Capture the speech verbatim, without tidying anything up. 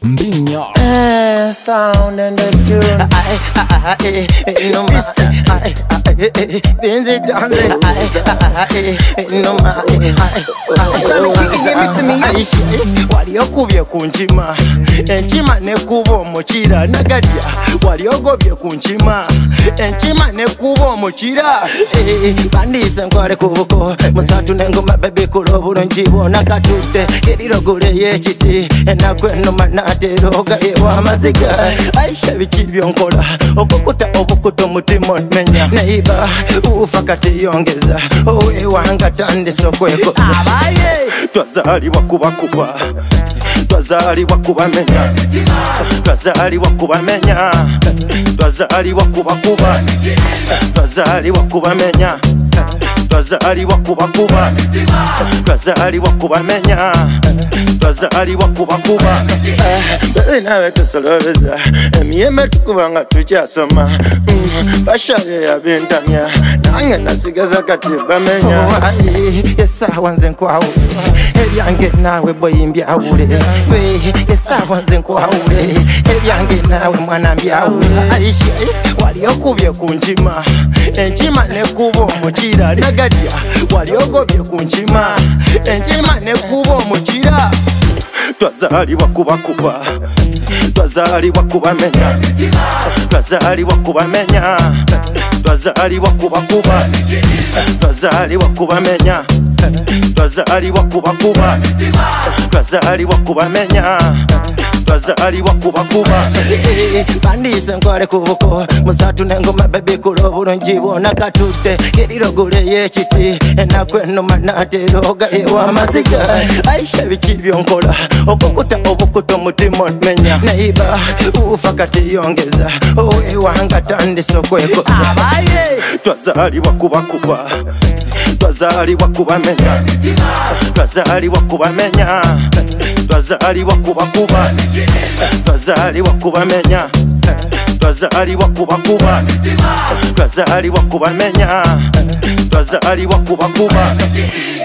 Mbinyo. Eh, sound and the tune. I, I, I, I, no ma. I, I, I, Benzi Danzi. I, I, I, no ma. I, waliokubye kunchima enchima nekuba omukira nagalya waliogobye kunchima enchima nekuba omukira bandise nkwale kubuko musatu nengoma bebe kulobulungi bona katudde erirogole yekiti enakweno manateroga ewa maziga aisha biki byonkola okukuta obukuta omutima omenya neiba ufa kati yongeza owe wanga tandise okwekoza abaye twazalibwa kubakuba twazalibwa kubamenya twazalibwa kubamenya twazalibwa kubakuba twazalibwa kubamenya twazalibwa kubakuba twazalibwa kubamenya twazalibwa kubakuba nawe tusolobeza emiyembe tukubanga tukyasoma bashale yabentamya nange nasigaza kati bamenya yesawa nze nkwawule ebyange nawe boyimbyawule yesawa nze nkwawule ebyange nawe mwana mbyawule aisha waliokubye kunchima enchima nekuba omukira nagalya waliogobye kunchima enchima nekuba omukira twazalibwa kubakuba twazalibwa kubamenya twazalibwa kubamenya twazalibwa kubakuba twazalibwa kubamenya twazalibwa kubakuba twazalibwa kubamenya twazalibwa kubakuba bandise nkwale kubuko musatu nengoma bebe kulobulungi bona katudde erirogole yekiti enakweno manateroga ewa maziga aisha biki byonkola okukuta obukuta omutima omenya neiba ufa kati yongeza owe wanga tandise okwekoza abaye twazalibwa kubakuba twazalibwa kubamenya twazalibwa kubamenya twazalibwa kubakuba twazalibwa kubamenya twazalibwa kubakuba twazalibwa kubamenya twazalibwa kubakuba